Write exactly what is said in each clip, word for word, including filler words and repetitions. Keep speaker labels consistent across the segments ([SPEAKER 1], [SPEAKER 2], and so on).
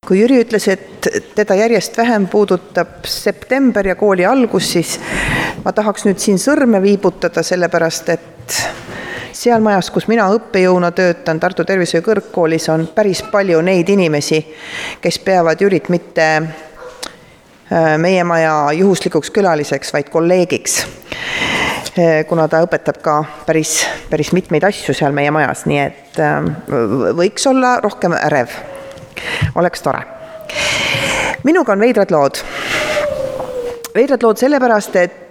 [SPEAKER 1] kui Jüri ütles, et teda järjest vähem puudutab september ja kooli algus, siis ma tahaks nüüd siin sõrme viibutada, sellepärast et seal majas, kus mina õppejõuna töötan, Tartu Tervishoiu Kõrgkoolis, on päris palju neid inimesi, kes peavad Jürit mitte meie maja juhuslikuks külaliseks, vaid kolleegiks, kuna ta õpetab ka päris, päris mitmeid asju seal meie majas, nii et võiks olla rohkem ärev. Oleks tore. Minuga on veidrad lood. Veidrad lood sellepärast, et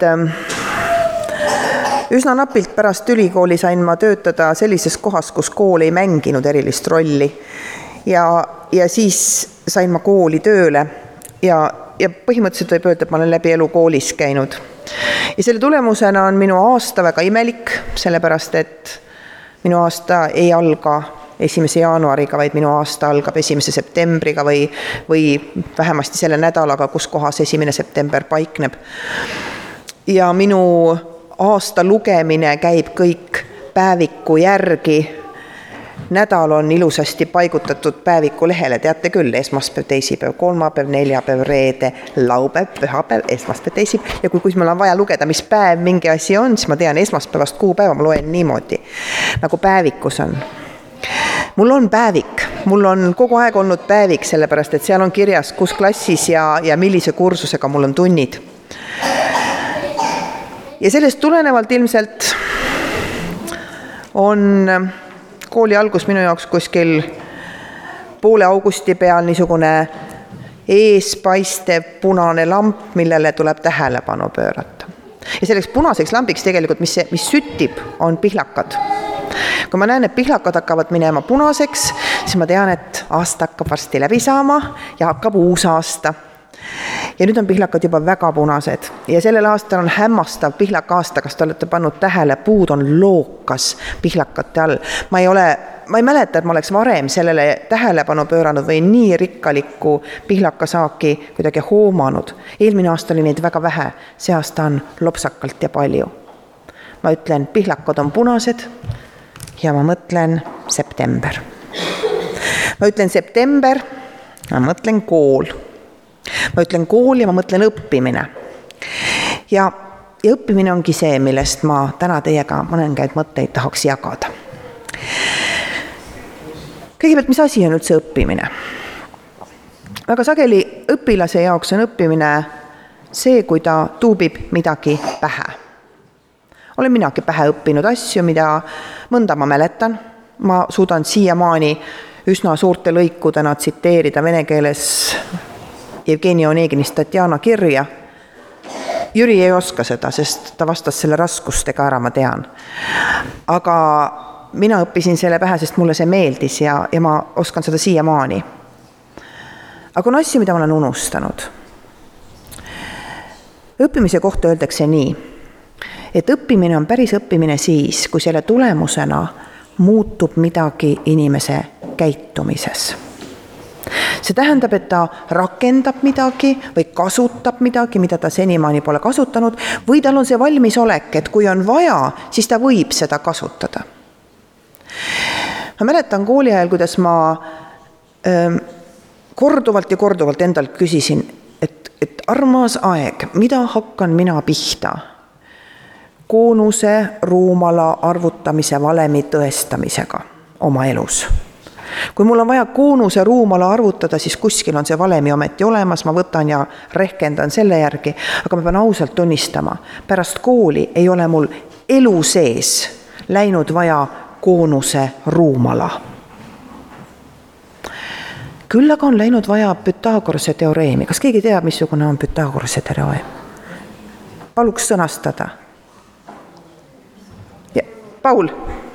[SPEAKER 1] üsna napilt pärast ülikooli sain ma töötada sellises kohas, kus kool ei mänginud erilist rolli. Ja, ja siis sain ma kooli tööle ja, ja põhimõtteliselt võib öelda, et ma olen läbi elu koolis käinud. Ja selle tulemusena on minu aasta väga imelik, sellepärast et minu aasta ei alga esimese jaanuariga, vaid minu aasta algab esimese septembriga või, või vähemasti selle nädalaga, kus kohas esimene september paikneb. Ja minu aasta lugemine käib kõik päeviku järgi. Nädal on ilusasti paigutatud päeviku lehele, teate küll, esmaspäev, teisipäev, kolmapäev, neljapäev, reede, laupäev, pühapäev, esmaspäev, teisipäev. Ja kui, kui meil on vaja lugeda, mis päev mingi asi on, siis ma tean esmaspäevast kuupäeva, ma loen niimoodi, nagu päevikus on. Mul on päevik, mul on kogu aeg olnud päevik, sellepärast, et seal on kirjas, kus klassis ja, ja millise kursusega mul on tunnid. Ja sellest tulenevalt ilmselt on kooli algus minu jaoks kuskil poole augusti peal niisugune eespaistev punane lamp, millele tuleb tähelepanu pöörata. Ja selleks punaseks lambiks tegelikult, mis, mis süttib, on pihlakad. Kui ma näen, et pihlakad hakkavad minema punaseks, siis ma tean, et aasta hakkab varsti läbi saama ja hakkab uus aasta. Ja nüüd on pihlakad juba väga punased ja sellel aastal on hämmastav pihlaka aasta, kas te olete pannud tähele, puud on lookas pihlakate all. Ma ei ole, ma ei mäleta, et ma oleks varem sellele tähelepanu pööranud või nii rikkalikku pihlakasaaki kuidagi hoomanud. Eelmine aasta oli neid väga vähe, see aasta on lopsakalt ja palju. Ma ütlen, pihlakad on punased ja ma mõtlen september. Ma ütlen september, ma mõtlen kool. Ma ütlen kool ja ma mõtlen õppimine. Ja, ja õppimine ongi see, millest ma täna teiega mõningaid mõtteid tahaks jagada. Kõigepealt, mis asi on üldse õppimine? Väga sageli õpilase jaoks on õppimine see, kui ta tuubib midagi pähe. Olen minagi pähe õppinud asju, mida mõnda ma mäletan. Ma suudan siiamaani üsna suurte lõikudena tsiteerida vene keeles Jevgeni Oneginist Tatjana kirja. Jüri ei oska seda, sest ta vastas selle raskustega ära, ma tean. Aga mina õppisin selle pähe, sest mulle see meeldis ja, ja ma oskan seda siiamaani. Aga on asju, mida ma olen unustanud. Õppimise kohta öeldakse nii, et õppimine on päris õppimine siis, kui selle tulemusena muutub midagi inimese käitumises. See tähendab, et ta rakendab midagi või kasutab midagi, mida ta senimaani pole kasutanud, või tal on see valmisolek, et kui on vaja, siis ta võib seda kasutada. Ma mäletan kooli ajal, kuidas ma ähm, korduvalt ja korduvalt endalt küsisin, et, et armas aeg, mida hakkan mina pihta? Koonuse ruumala arvutamise valemi tõestamisega oma elus. Kui mul on vaja koonuse ruumala arvutada, siis kuskil on see valemi ometi olemas, ma võtan ja rehkendan selle järgi, aga ma pean ausalt tunnistama, pärast kooli ei ole mul elu sees läinud vaja koonuse ruumala. Küll aga on läinud vaja Pythagorase teoreemi. Kas keegi teab, missugune on Pythagorase teoreem? Paluks sõnastada. Ja, Paul?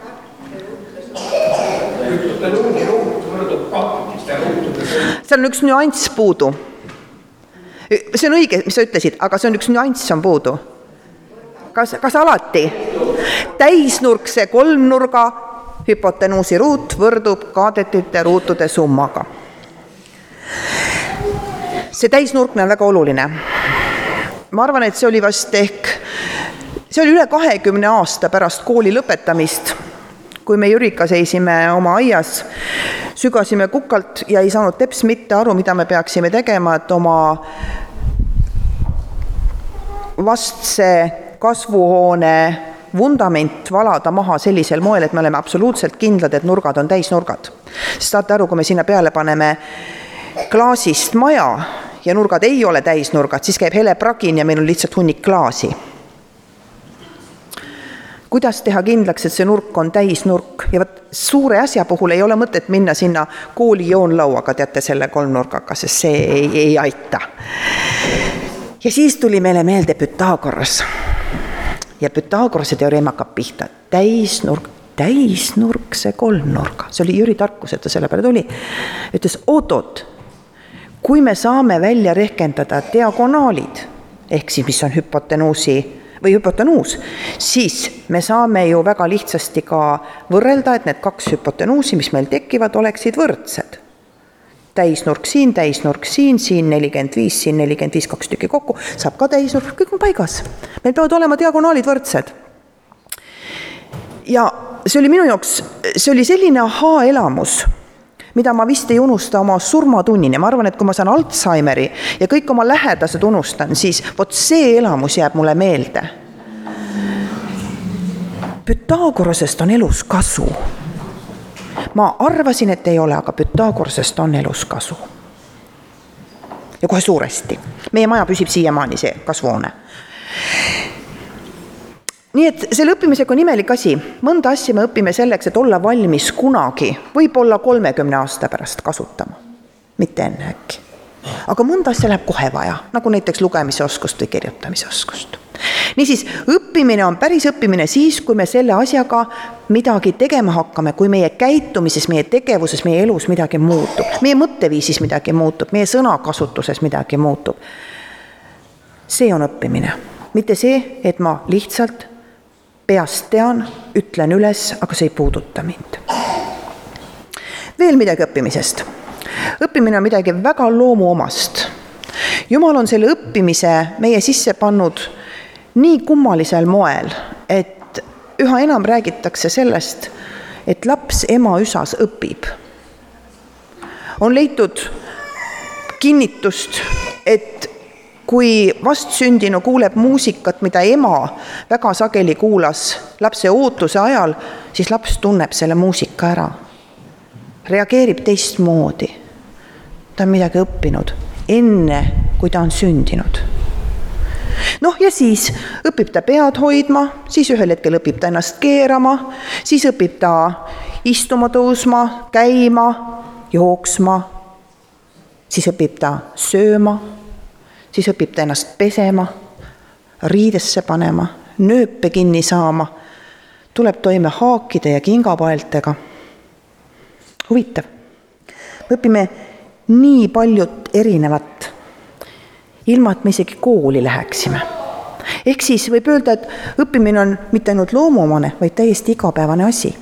[SPEAKER 1] See on üks nüanss puudu. See on õige, mis sa ütlesid, aga see on üks nüanss on puudu. Kas, kas alati? Täisnurkse kolmnurga hüpotenuusi ruut võrdub kaadetite ruutude summaga. See täisnurkne on väga oluline. Ma arvan, et see oli vast ehk, see oli üle kahekümne aasta pärast kooli lõpetamist, kui me Jürika seisime oma aias, sügasime kukalt ja ei saanud teps mitte aru, mida me peaksime tegema, et oma vastse kasvuhoone vundament valada maha sellisel moel, et me oleme absoluutselt kindlad, et nurgad on täisnurgad. Sest saate aru, kui me sinna peale paneme klaasist maja ja nurgad ei ole täisnurgad, siis käib hele pragin ja meil on lihtsalt hunnik klaasi. Kuidas teha kindlaks, et see nurk on täisnurk? Ja võt, suure asja puhul ei ole mõtet minna sinna kooli joonlauaga, teate selle kolmnurgaga, sest see ei, ei aita. Ja siis tuli meile meelde Pythagoras. Ja Pythagorase teoreem hakkab pihta. Täisnurk, täisnurk, see kolmnurga. See oli Jüri tarkus, et ta selle peale tuli. Ütles, oot-oot, kui me saame välja rehkendada diagonaalid, ehk siis mis on hüpotenuusi või hüpotenuus, siis me saame ju väga lihtsasti ka võrrelda, et need kaks hüpotenuusi, mis meil tekivad, oleksid võrdsed. Täisnurk siin, täisnurk siin, siin nelikümmend viis, siin nelikümmend viis, kaks tükki kokku, saab ka täisnurk, kõik on paigas. Meil peavad olema diagonaalid võrdsed. Ja see oli minu jaoks, see oli selline ahaa-elamus, mida ma vist ei unusta oma surmatunnini. Ma arvan, et kui ma saan Alzheimeri ja kõik oma lähedased unustan, siis vot see elamus jääb mulle meelde. Pythagorasest on elus kasu. Ma arvasin, et ei ole, aga Pythagorasest on elus kasu. Ja kohe suuresti. Meie maja püsib siiamaani see kasvuhoone. Nii et selle õppimisega on imelik asi. Mõnda asja me õpime selleks, et olla valmis kunagi, võib-olla kolmekümne aasta pärast kasutama. Mitte enne äkki. Aga mõnda asja läheb kohe vaja, nagu näiteks lugemise oskust või kirjutamise oskust. Niisiis, õppimine on päris õppimine siis, kui me selle asjaga midagi tegema hakkame, kui meie käitumises, meie tegevuses, meie elus midagi muutub, meie mõtteviisis midagi muutub, meie sõnakasutuses midagi muutub. See on õppimine. Mitte see, et ma lihtsalt peast tean, ütlen üles, aga see ei puuduta mind. Veel midagi õppimisest. Õppimine on midagi väga loomuomast. Jumal on selle õppimise meie sisse pannud nii kummalisel moel, et üha enam räägitakse sellest, et laps ema üsas õpib. On leitud kinnitust, et kui vastsündinu kuuleb muusikat, mida ema väga sageli kuulas lapse ootuse ajal, siis laps tunneb selle muusika ära. Reageerib teistmoodi. Ta on midagi õppinud enne, kui ta on sündinud. Noh, ja siis õpib ta pead hoidma, siis ühel hetkel õpib ta ennast keerama, siis õpib ta istuma tõusma, käima, jooksma, siis õpib ta sööma, siis õpib ta ennast pesema, riidesse panema, nööpe kinni saama, tuleb toime haakide ja kingapaeltega. Huvitav. Me õpime nii paljut erinevat, ilma et me isegi kooli läheksime. Ehk siis võib öelda, et õppimine on mitte ainult loomuomane, vaid täiesti igapäevane asi.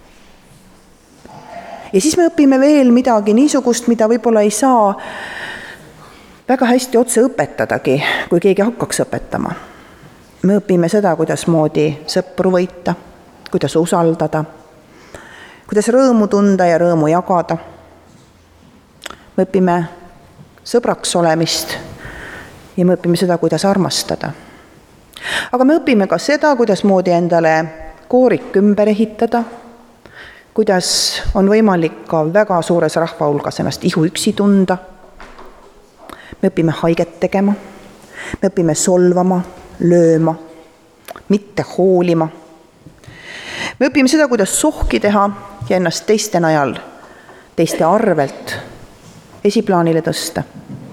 [SPEAKER 1] Ja siis me õpime veel midagi niisugust, mida võib-olla ei saa väga hästi otse õpetadagi, kui keegi hakkaks õpetama. Me õpime seda, kuidas moodi sõpru võita, kuidas usaldada, kuidas rõõmu tunda ja rõõmu jagada. Me õpime sõbraks olemist ja me õpime seda, kuidas armastada. Aga me õpime ka seda, kuidas moodi endale koorik ümber ehitada, kuidas on võimalik ka väga suures rahvahulgas ennast ihu üksi tunda. Me õpime haiget tegema, me õpime solvama, lööma, mitte hoolima. Me õpime seda, kuidas sohki teha ja ennast teiste najal, teiste arvelt esiplaanile tõsta.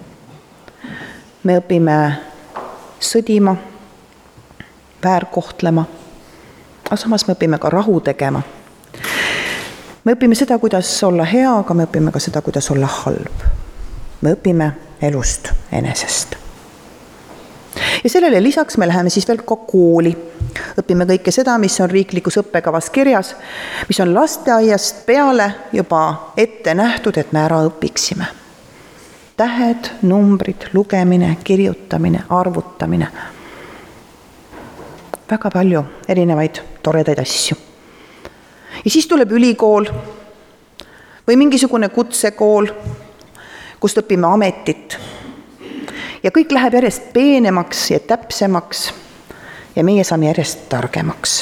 [SPEAKER 1] Me õpime sõdima, väärkohtlema, aga samas me õpime ka rahu tegema. Me õpime seda, kuidas olla hea, aga me õpime ka seda, kuidas olla halb. Me õpime elust enesest. Ja sellele lisaks me läheme siis veel ka kooli. Õpime kõike seda, mis on riiklikus õppekavas kirjas, mis on lasteaiast peale juba ette nähtud, et me ära õpiksime. Tähed, numbrid, lugemine, kirjutamine, arvutamine. Väga palju erinevaid toredaid asju. Ja siis tuleb ülikool või mingisugune kutsekool, kust õpime ametit. Ja kõik läheb järjest peenemaks ja täpsemaks ja meie saame järjest targemaks.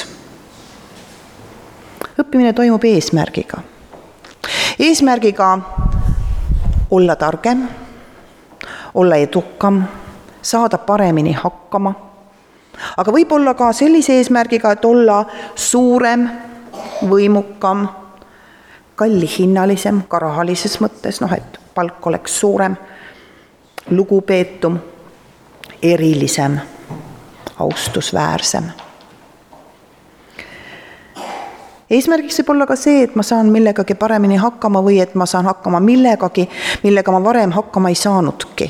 [SPEAKER 1] Õppimine toimub eesmärgiga. Eesmärgiga olla targem, olla edukam, saada paremini hakkama, aga võib-olla ka sellise eesmärgiga, et olla suurem, võimukam, kallihinnalisem, ka rahalises mõttes, noh, et palk oleks suurem, lugupeetum, erilisem, austusväärsem. Eesmärgiks võib olla ka see, et ma saan millegagi paremini hakkama või et ma saan hakkama millegagi, millega ma varem hakkama ei saanudki.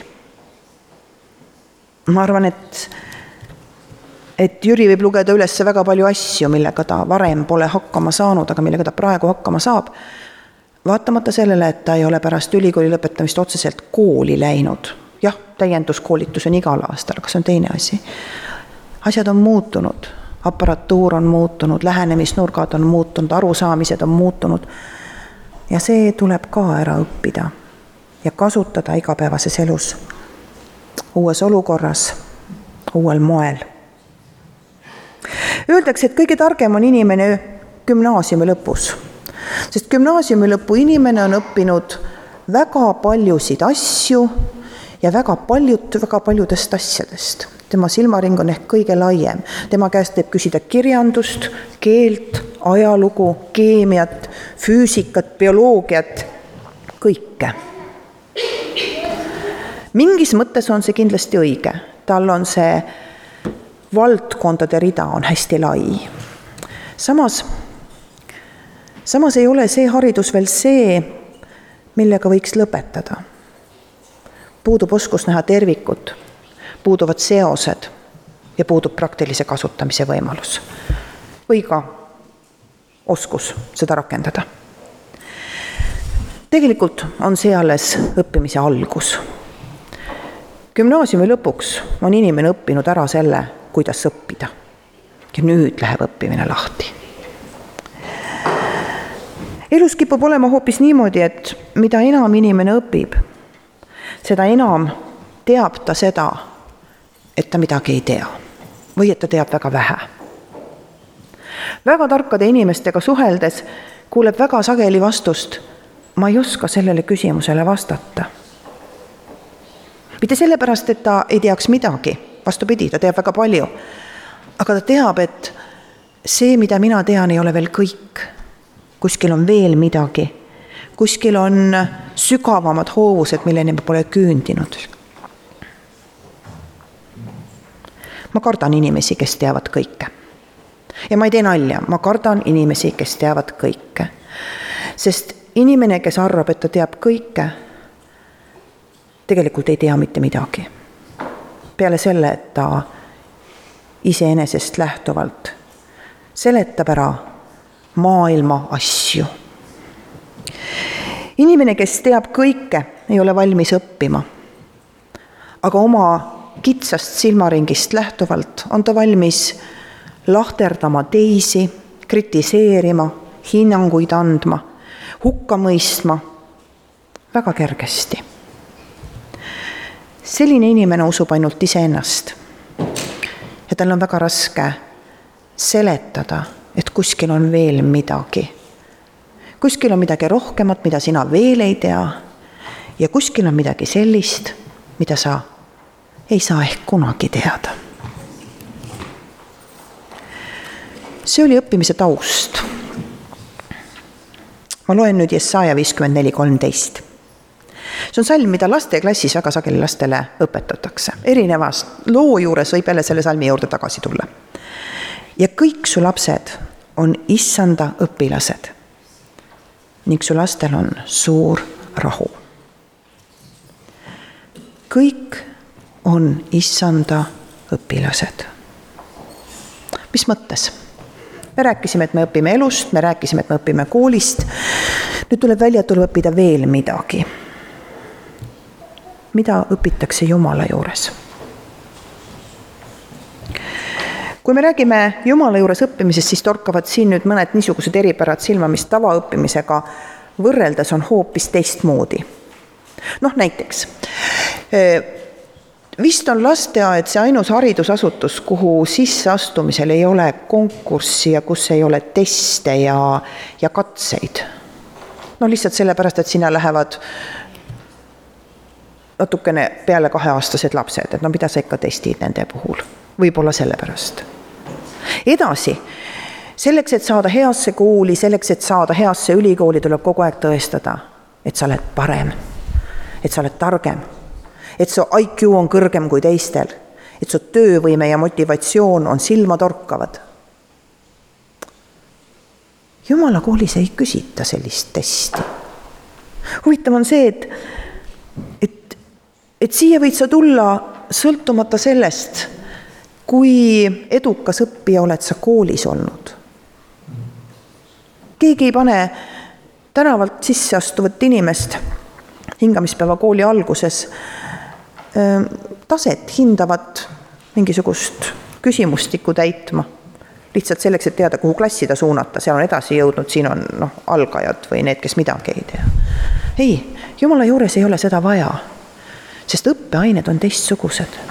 [SPEAKER 1] Ma arvan, et, et Jüri võib lugeda üles väga palju asju, millega ta varem pole hakkama saanud, aga millega ta praegu hakkama saab. Vaatamata sellele, et ta ei ole pärast ülikooli lõpetamist otseselt kooli läinud. Jah, täienduskoolitus on igal aastal, aga see on teine asi. Asjad on muutunud, aparatuur on muutunud, lähenemisnurgad on muutunud, arusaamised on muutunud ja see tuleb ka ära õppida ja kasutada igapäevases elus, uues olukorras, uuel moel. Öeldakse, et kõige targem on inimene gümnaasiumi lõpus, sest gümnaasiumi lõpu inimene on õppinud väga paljusid asju ja väga paljud, väga paljudest asjadest. Tema silmaring on ehk kõige laiem. Tema käest võib küsida kirjandust, keelt, ajalugu, keemiat, füüsikat, bioloogiat, kõike. Mingis mõttes on see kindlasti õige. Tal on see valdkondade rida on hästi lai. Samas, samas ei ole see haridus veel see, millega võiks lõpetada. Puudub oskus näha tervikut, puuduvad seosed ja puudub praktilise kasutamise võimalus. Või ka oskus seda rakendada. Tegelikult on see alles õppimise algus. Gümnaasiumi lõpuks on inimene õppinud ära selle, kuidas õppida. Ja nüüd läheb õppimine lahti. Elus kipub olema hoopis niimoodi, et mida enam inimene õpib, seda enam teab ta seda, et ta midagi ei tea või et ta teab väga vähe. Väga tarkade inimestega suheldes kuuleb väga sageli vastust, ma ei oska sellele küsimusele vastata. Mitte sellepärast, et ta ei teaks midagi, vastupidi, ta teab väga palju, aga ta teab, et see, mida mina tean, ei ole veel kõik. Kuskil on veel midagi, kuskil on sügavamad hoovused, milleni ma pole küündinud. Ma kardan inimesi, kes teavad kõike. Ja ma ei tee nalja, ma kardan inimesi, kes teavad kõike. Sest inimene, kes arvab, et ta teab kõike, tegelikult ei tea mitte midagi. Peale selle, et ta iseenesest lähtuvalt seletab ära maailma asju. Inimene, kes teab kõike, ei ole valmis õppima, aga oma kitsast silmaringist lähtuvalt on ta valmis lahterdama teisi, kritiseerima, hinnanguid andma, hukka mõistma väga kergesti. Selline inimene usub ainult iseennast ja tal on väga raske seletada, et kuskil on veel midagi. Kuskil on midagi rohkemat, mida sina veel ei tea ja kuskil on midagi sellist, mida sa ei saa ehk kunagi teada. See oli õppimise taust. Ma loen nüüd Jesaja viiskümmend neli kolmteist. See on salm, mida lasteklassis väga sageli lastele õpetatakse. Erinevast loo juures võib jälle selle salmi juurde tagasi tulla. Ja kõik su lapsed on issanda õpilased ning su lastel on suur rahu. Kõik on issanda õpilased. Mis mõttes? Me rääkisime, et me õpime elust, me rääkisime, et me õpime koolist. Nüüd tuleb välja, et tuleb õppida veel midagi. Mida õpitakse Jumala juures? kui me räägime Jumala juures õppimisest, siis torkavad siin nüüd mõned niisugused eripärad silma, mis tavaõppimisega võrreldes on hoopis teistmoodi. Noh, näiteks, vist on lasteaed see ainus haridusasutus, kuhu sisseastumisel ei ole konkurssi ja kus ei ole teste ja, ja katseid. No lihtsalt sellepärast, et sinna lähevad natukene peale kaheaastased lapsed, et no mida sa ikka testid nende puhul. Võib-olla sellepärast. Edasi, selleks, et saada heasse kooli, selleks, et saada heasse ülikooli, tuleb kogu aeg tõestada, et sa oled parem, et sa oled targem, et su I Q on kõrgem kui teistel, et su töövõime ja motivatsioon on silmatorkavad. Jumala koolis ei küsita sellist testi. Huvitav on see, et, et, et siia võid sa tulla sõltumata sellest, kui edukas õppija oled sa koolis olnud. Keegi ei pane tänavalt sisse astuvat inimest hingamispäeva kooli alguses taset hindavat mingisugust küsimustikku täitma. Lihtsalt selleks, et teada, kuhu klassi ta suunata, seal on edasi jõudnud, siin on noh, algajad või need, kes midagi ei tea. Ei, Jumala juures ei ole seda vaja, sest õppeained on teistsugused.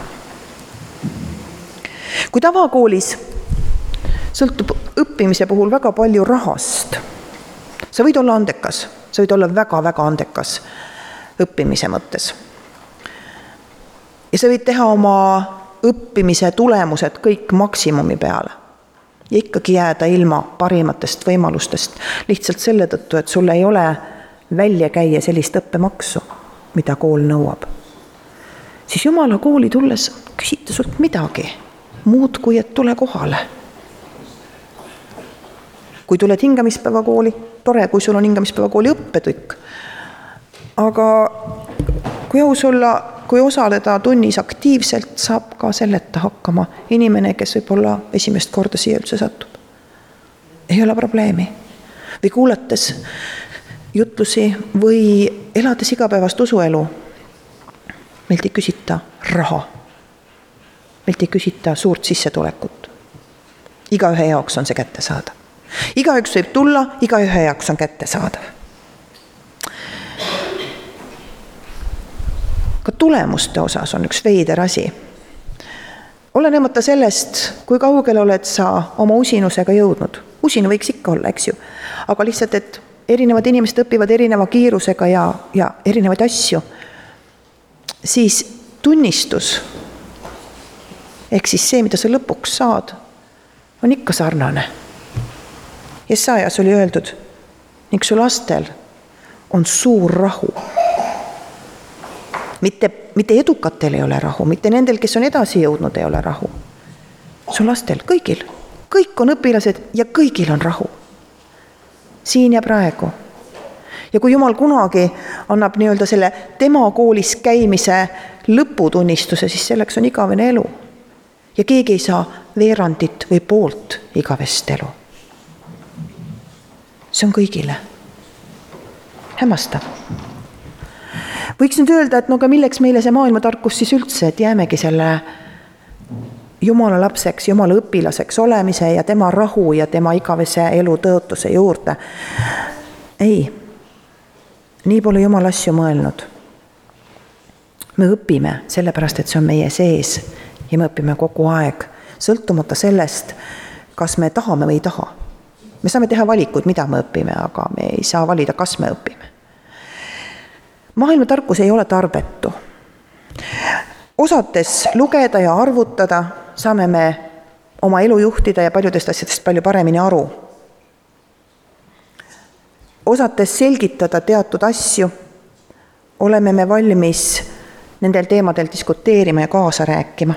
[SPEAKER 1] Kui tavakoolis sõltub õppimise puhul väga palju rahast, sa võid olla andekas, sa võid olla väga-väga andekas õppimise mõttes. Ja sa võid teha oma õppimise tulemused kõik maksimumi peale. Ja ikkagi jääda ilma parimatest võimalustest lihtsalt selle tõttu, et sul ei ole välja käia sellist õppemaksu, mida kool nõuab. Siis Jumala kooli tulles küsita sult midagi, muud kui et tule kohale. Kui tuled hingamispäeva kooli, tore, kui sul on hingamispäeva kooli õppetükk. Aga kui aus olla, kui osaleda tunnis aktiivselt, saab ka selleta hakkama inimene, kes võib olla esimest korda siia üldse satub. Ei ole probleemi. Või kuulates jutlusi või elades igapäevast usuelu, meilt ei küsita raha. Meilt ei küsita suurt sissetulekut. Igaühe jaoks on see kätte saada. Igaüks võib tulla, igaühe jaoks on kätte saada. Ka tulemuste osas on üks veider asi. Olenemata sellest, kui kaugel oled sa oma usinusega jõudnud. Usinu võiks ikka olla, eks ju. Aga lihtsalt, et erinevad inimesed õpivad erineva kiirusega ja, ja erinevaid asju. Siis tunnistus, ehk siis see, mida sa lõpuks saad, on ikka sarnane. Jesajas oli öeldud, ning su lastel on suur rahu. Mitte, mitte edukatel ei ole rahu, mitte nendel, kes on edasi jõudnud, ei ole rahu. Su lastel, kõigil. Kõik on õpilased ja kõigil on rahu. Siin ja praegu. Ja kui Jumal kunagi annab nii-öelda selle tema koolis käimise lõputunnistuse, siis selleks on igavene elu. Ja keegi ei saa veerandit või poolt igavest elu. See on kõigile. Hämmastav. Võiks nüüd öelda, et no ka milleks meile see maailma tarkus siis üldse, et jäämegi selle Jumala lapseks, Jumala õpilaseks olemise ja tema rahu ja tema igavese elu tõotuse juurde. Ei, nii pole Jumal asju mõelnud. Me õpime sellepärast, et see on meie sees ja me õpime kogu aeg, sõltumata sellest, kas me tahame või ei taha. Me saame teha valikud, mida me õpime, aga me ei saa valida, kas me õpime. Maailma tarkus ei ole tarbetu. Osates lugeda ja arvutada saame me oma elu juhtida ja paljudest asjadest palju paremini aru. Osates selgitada teatud asju, oleme me valmis nendel teemadel diskuteerima ja kaasa rääkima.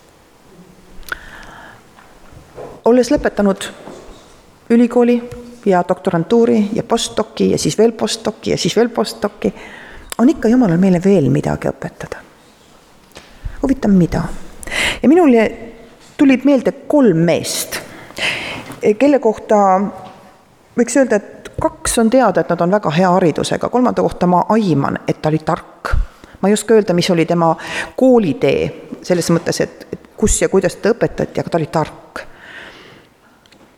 [SPEAKER 1] Olles lõpetanud ülikooli ja doktorantuuri ja postdoki ja siis veel postdoki ja siis veel postdoki, on ikka Jumalal meile veel midagi õpetada. Huvitav mida. Ja minule tulid meelde kolm meest, kelle kohta võiks öelda, et kaks on teada, et nad on väga hea haridusega. Kolmanda kohta ma aiman, et ta oli tark. Ma ei oska öelda, mis oli tema koolitee, selles mõttes, et kus ja kuidas ta õpetati, aga ta oli tark.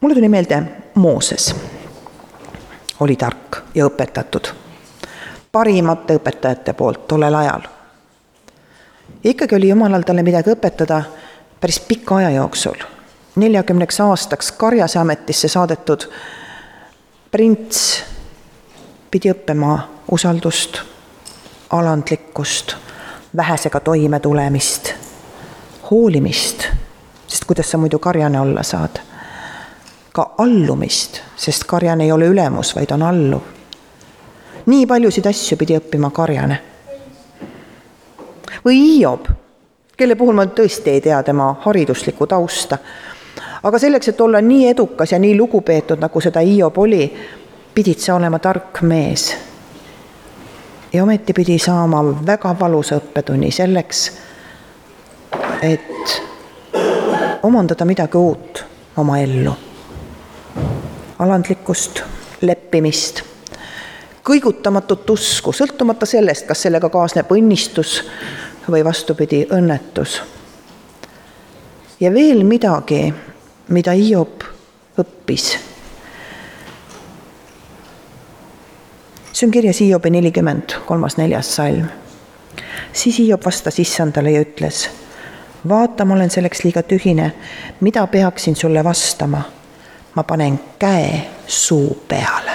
[SPEAKER 1] Mulle tuli meelde Mooses. Oli tark ja õpetatud. Parimate õpetajate poolt tollel ajal. Ja ikkagi oli Jumalal talle midagi õpetada päris pika aja jooksul. neljakümneks aastaks karjase ametisse saadetud prints pidi õppima usaldust, alandlikkust, vähesega toime tulemist, hoolimist, sest kuidas sa muidu karjane olla saad, ka allumist, sest karjane ei ole ülemus, vaid on alluv. Nii paljusid asju pidi õppima karjane. Või Hiob, kelle puhul ma tõesti ei tea tema hariduslikku tausta, aga selleks, et olla nii edukas ja nii lugupeetud, nagu seda Hiob oli, pidid sa olema tark mees. Ja ometi pidi saama väga valusa õppetunni selleks, et omandada midagi uut oma ellu. Alandlikkust, leppimist, kõigutamatut usku, sõltumata sellest, kas sellega kaasneb õnnistus või vastupidi õnnetus. Ja veel midagi, mida Hiob õppis. See on kirjas Hiobi nelikümmend, kolmas neljas salm. Siis Hiob vastas issandale ja ütles, vaata, ma olen selleks liiga tühine, mida peaksin sulle vastama? Ma panen käe suu peale.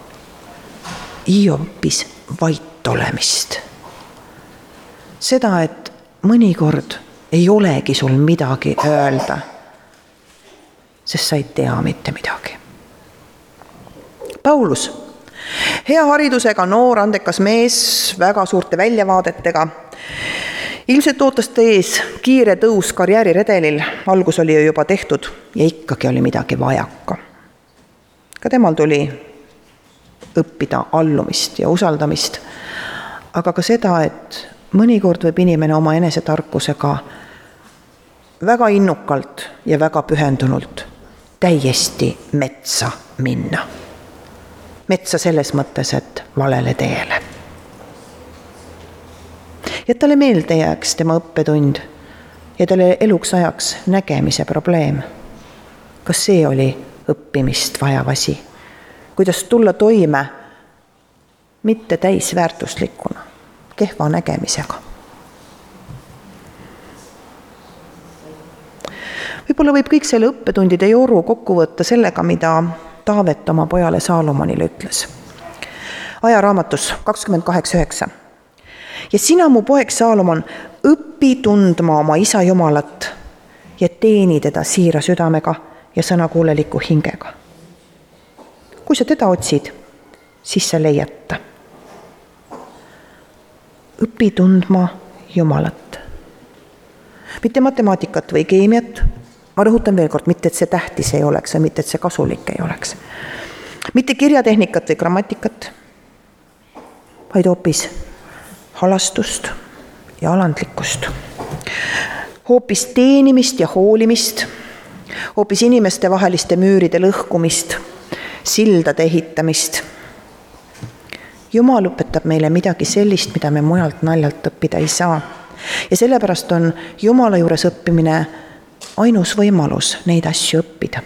[SPEAKER 1] Hiob õppis vait olemist. Seda, et mõnikord ei olegi sul midagi öelda, sest sa ei tea mitte midagi. Paulus, hea haridusega noor andekas mees, väga suurte väljavaadetega. Ilmselt ootas ta ees kiire tõus karjääriredelil, algus oli ju juba tehtud ja ikkagi oli midagi vajaka. Ka temal tuli õppida allumist ja usaldamist, aga ka seda, et mõnikord võib inimene oma enesetarkusega väga innukalt ja väga pühendunult täiesti metsa minna. Metsa selles mõttes, et valele teele. Ja talle meelde jääks tema õppetund ja talle eluks ajaks nägemise probleem. Kas see oli õppimist vajav asi? Kuidas tulla toime mitte täisväärtuslikuna, kehva nägemisega? Võib-olla võib kõik selle õppetundide joru kokku võtta sellega, mida Taavet oma pojale Saalomonile ütles. Ajaraamatus kakskümmend kaheksa üheksa. Ja sina, mu poeg Saalomon, õpi tundma oma isa Jumalat ja teeni teda siira südamega ja sõnakuuleliku hingega. Kui sa teda otsid, siis sa leiad ta. Õpi tundma Jumalat. Mitte matemaatikat või keemiat. Ma rõhutan veel kord, mitte et see tähtis ei oleks ja mitte et see kasulik ei oleks. Mitte kirjatehnikat või grammatikat, vaid hoopis halastust ja alandlikkust. Hoopis teenimist ja hoolimist, hoopis inimeste vaheliste müüride lõhkumist, sildade ehitamist. Jumal õpetab meile midagi sellist, mida me mujalt naljalt õppida ei saa. Ja sellepärast on Jumala juures õppimine ainus võimalus neid asju õppida.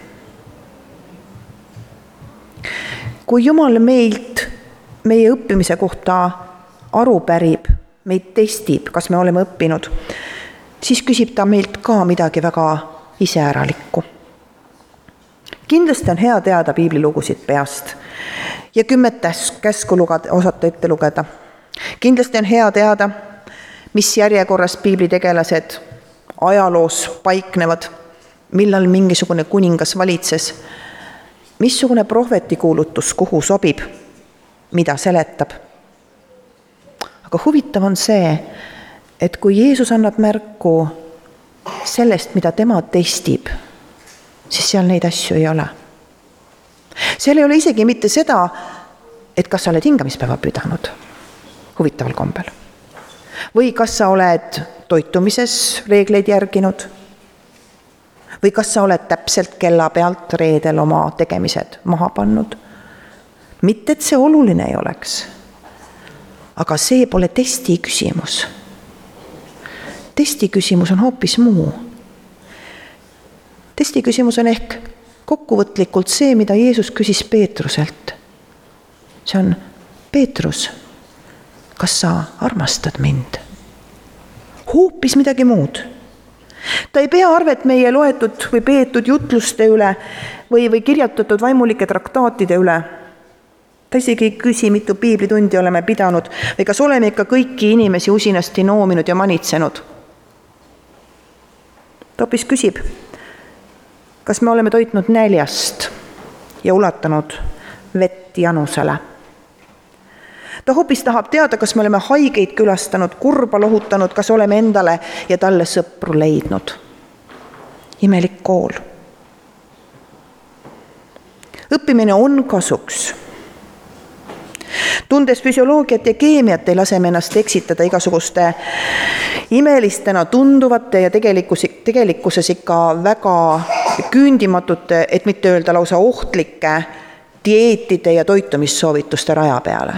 [SPEAKER 1] Kui Jumal meilt meie õppimise kohta aru pärib, meid testib, kas me oleme õppinud, siis küsib ta meilt ka midagi väga iseäralikku. Kindlasti on hea teada piiblilugusid peast ja kümmet käsku lugeda, osata ette lugeda. Kindlasti on hea teada, mis järjekorras piiblitegelased ajaloos paiknevad, millal mingisugune kuningas valitses, missugune prohvetikuulutus kuhu sobib, mida seletab. Aga huvitav on see, et kui Jeesus annab märku sellest, mida tema testib, siis seal neid asju ei ole. Seal ei ole isegi mitte seda, et kas sa oled hingamispäeva pidanud huvitaval kombel. Või kas sa oled toitumises reegleid järginud? Või kas sa oled täpselt kella pealt reedel oma tegemised maha pannud? Mitte, et see oluline ei oleks. Aga see pole testi küsimus. Testi küsimus on hoopis muu. Testi küsimus on ehk kokkuvõtlikult see, mida Jeesus küsis Peetruselt. See on, Peetrus, kas sa armastad mind? Hoopis midagi muud. Ta ei pea arvet meie loetud või peetud jutluste üle või, või kirjutatud vaimulike traktaatide üle. Ta isegi ei küsi, mitu piiblitundi oleme pidanud või kas oleme ikka kõiki inimesi usinasti noominud ja manitsenud. Ta hoopis küsib, kas me oleme toitnud näljast ja ulatanud vett janusele. Ta hoopis tahab teada, kas me oleme haigeid külastanud, kurba lohutanud, kas oleme endale ja talle sõpru leidnud. Imelik kool. Õppimine on kasuks. Tundes füsioloogiat ja keemiat ei lase me ennast eksitada igasuguste imelistena tunduvate ja tegelikkus, tegelikkuses ikka väga küündimatute, et mitte öelda lausa ohtlike dieetide ja toitumissoovituste raja peale.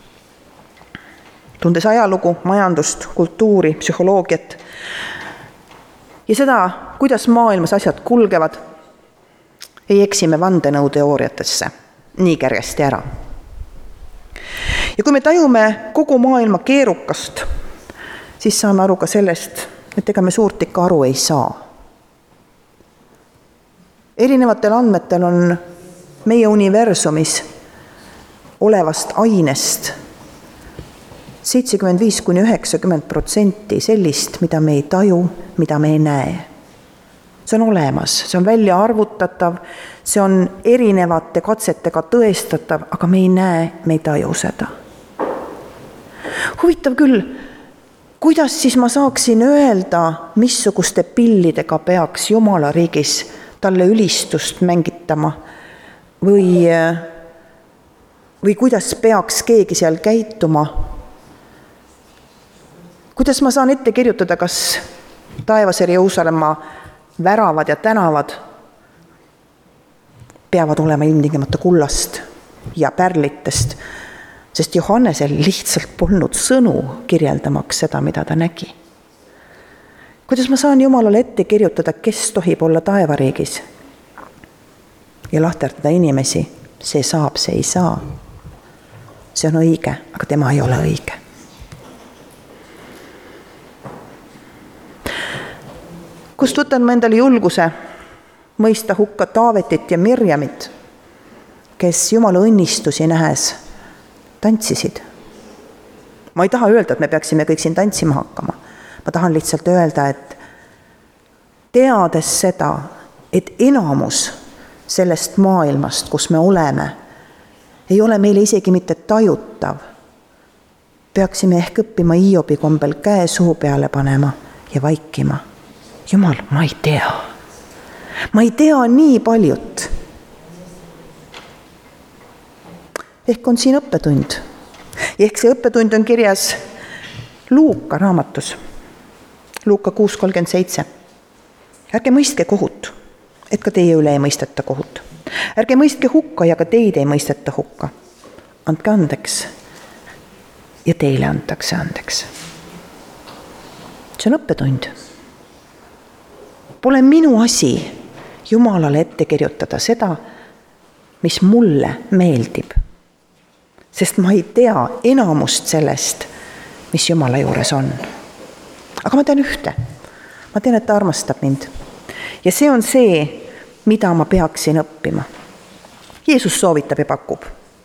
[SPEAKER 1] Tundes ajalugu, majandust, kultuuri, psühholoogiat ja seda, kuidas maailmas asjad kulgevad, ei eksime vandenõuteooriatesse nii kärjesti ära. Ja kui me tajume kogu maailma keerukast, siis saame aru ka sellest, et ega me suurt ikka aru ei saa. Erinevatel andmetel on meie universumis olevast ainest seitsekümmend viis kuni üheksakümmend protsenti sellist, mida me ei taju, mida me ei näe. See on olemas, see on välja arvutatav, see on erinevate katsetega tõestatav, aga me ei näe, me ei taju seda. Huvitav küll, kuidas siis ma saaksin öelda, missuguste pillidega peaks Jumala riigis talle ülistust mängitama või, või kuidas peaks keegi seal käituma? Kuidas ma saan ette kirjutada, kas taevase Jeruusalemma väravad ja tänavad peavad olema ilmtingimata kullast ja pärlitest, sest Johannesel lihtsalt polnud sõnu kirjeldamaks seda, mida ta nägi. Kuidas ma saan Jumalale ette kirjutada, kes tohib olla taevariigis ja lahterdada inimesi, see saab, see ei saa. See on õige, aga tema ei ole õige. Kust võtan ma endale julguse mõista hukka Taavetit ja Mirjamit, kes Jumala õnnistusi nähes tantsisid. Ma ei taha öelda, et me peaksime kõik siin tantsima hakkama. Ma tahan lihtsalt öelda, et teades seda, et enamus sellest maailmast, kus me oleme, ei ole meile isegi mitte tajutav, peaksime ehk õppima Hiobi kombel käe suu peale panema ja vaikima. Jumal, ma ei tea. Ma ei tea nii paljut. Ehk on siin õppetund. Ehk see õppetund on kirjas Luuka raamatus. Luuka kuus kolmkümmend seitse. Ärge mõistke kohut, et ka teie üle ei mõisteta kohut. Ärge mõistke hukka ja ka teid ei mõisteta hukka. Andke andeks ja teile antakse andeks. See on õppetund. Pole minu asi Jumalale ette kirjutada seda, mis mulle meeldib. Sest ma ei tea enamust sellest, mis Jumala juures on. Aga ma tean ühte. Ma tean, et ta armastab mind. Ja see on see, mida ma peaksin õppima. Jeesus soovitab ja pakub.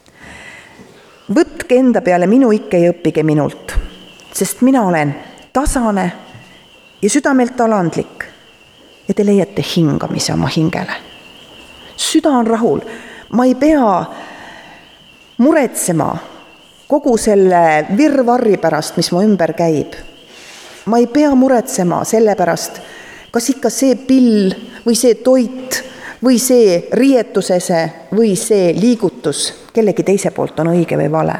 [SPEAKER 1] Võtke enda peale minu ikke ja õppige minult, sest mina olen tasane ja südamelt alandlik. Ja te leiate hingamise oma hingele. Süda on rahul. Ma ei pea muretsema kogu selle virvarri pärast, mis mu ümber käib. Ma ei pea muretsema selle pärast, kas ikka see pill või see toit või see riietusese või see liigutus kellegi teise poolt on õige või vale.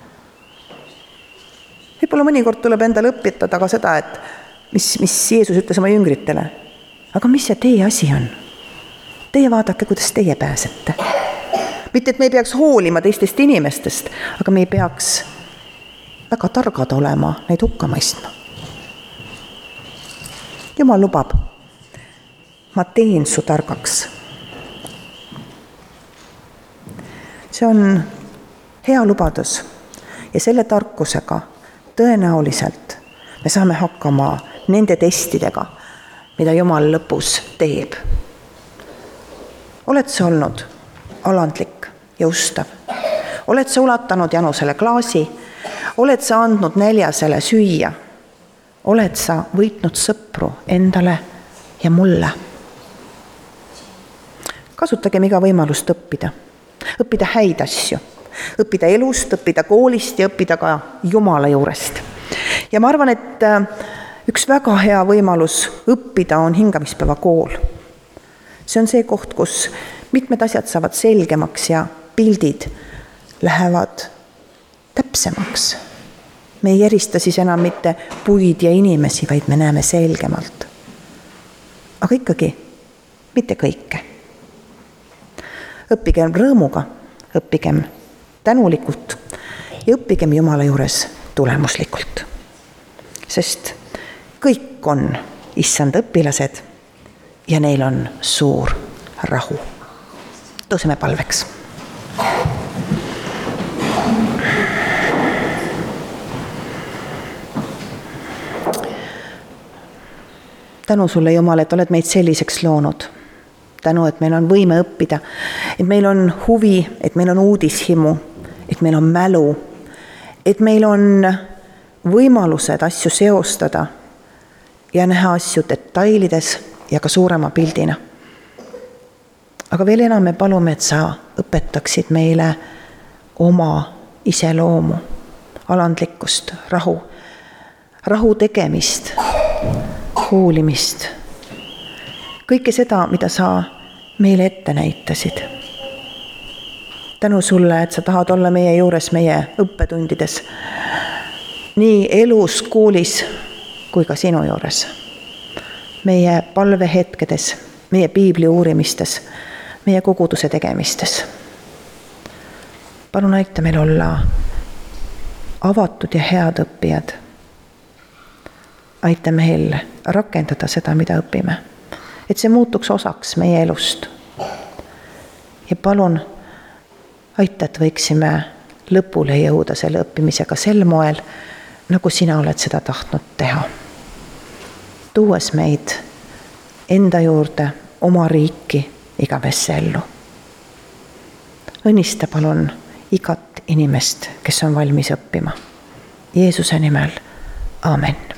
[SPEAKER 1] Võib-olla mõnikord tuleb endale õpetada ka seda, et mis, mis Jeesus ütles oma jüngritele. Aga mis see teie asi on? Teie vaadake, kuidas teie pääsete. Mitte, et me ei peaks hoolima teistest inimestest, aga me ei peaks väga targad olema neid hukka mõistma. Jumal lubab, ma teen su targaks. see on hea lubadus ja selle tarkusega tõenäoliselt me saame hakkama nende testidega, mida Jumal lõpus teeb. Oled sa olnud alandlik ja ustav? Oled sa ulatanud Janusele klaasi? Oled sa andnud näljasele süüa? Oled sa võitnud sõpru endale ja mulle? Kasutagem iga võimalust õppida. Õppida häid asju. Õppida elust, õppida koolist ja õppida ka Jumala juurest. Ja ma arvan, et üks väga hea võimalus õppida on hingamispäeva kool. See on see koht, kus mitmed asjad saavad selgemaks ja pildid lähevad täpsemaks. Me ei erista siis enam mitte puid ja inimesi, vaid me näeme selgemalt. Aga ikkagi mitte kõike. Õppigem rõõmuga, õppigem tänulikult ja õppigem Jumala juures tulemuslikult. Sest kõik on issand õpilased ja neil on suur rahu. Tõuseme palveks. Tänu sulle, Jumal, et oled meid selliseks loonud. Tänu, et meil on võime õppida, et meil on huvi, et meil on uudishimu, et meil on mälu, et meil on võimalused asju seostada ja näha asju detailides ja ka suurema pildina. Aga veel enam me palume, et sa õpetaksid meile oma iseloomu, alandlikkust, rahu, rahu tegemist, hoolimist. Kõike seda, mida sa meile ette näitasid. Tänu sulle, et sa tahad olla meie juures meie õppetundides, nii elus, koolis kui ka sinu juures. Meie palvehetkedes, meie piibli uurimistes, meie koguduse tegemistes. Palun aita meil olla avatud ja head õppijad. Aita meil rakendada seda, mida õpime. Et see muutuks osaks meie elust. Ja palun aita, et võiksime lõpule jõuda selle õppimisega sel moel, nagu sina oled seda tahtnud teha. Tuues meid enda juurde, oma riiki igavesse ellu. Õnnista palun igat inimest, kes on valmis õppima. Jeesuse nimel. Aamen.